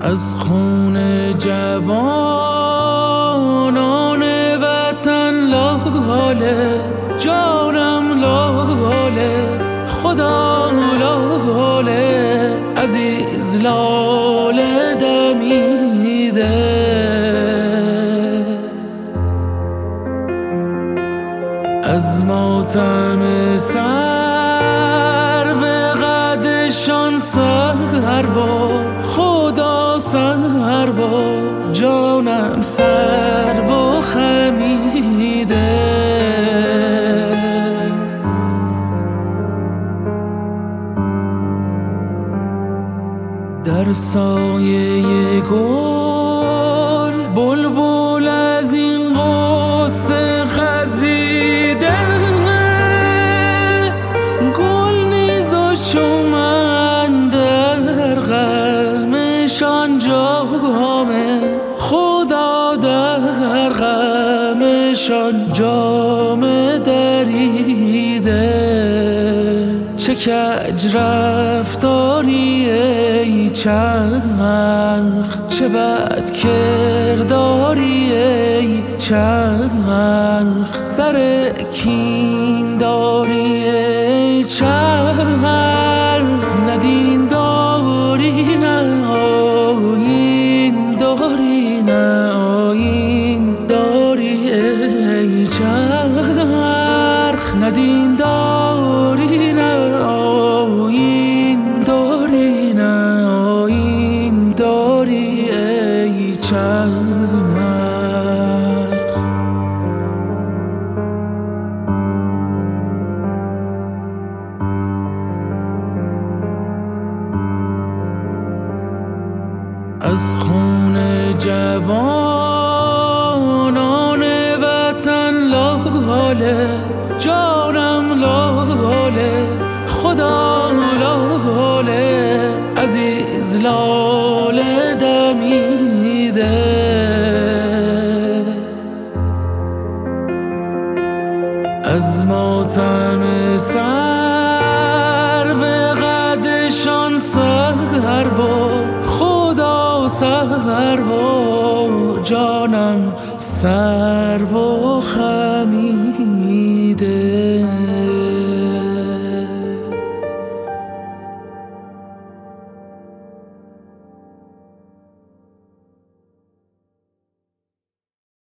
از خون جوانان وطن لاله، جانم لاله، خدا لاله، عزیز لاله دمیده. از ماتم سرو قدشان سروا، خدا سروا، جانم سروا خمیده. در سایه گل بلبل از این قصه خزیده، گل نیز و شومن در غمشان جامه، خدا در غمشان جامه دریده. چه کج رفتاری ای چرخ، چه بد کرداری ای چرخ، سر کین داری ای چرخ. نه دین داری نه آیین داری، نه آیین داری ای چرخ. نه دین داری نه آیین داری، نه آیین داری ای چرخ. از خون جوانان وطن لاله، جانم لاله، خدا لاله، عزیز لاله دمیده. از ماتم سرو قدشان سروا، خدا سروا، جانم سروا خمیده.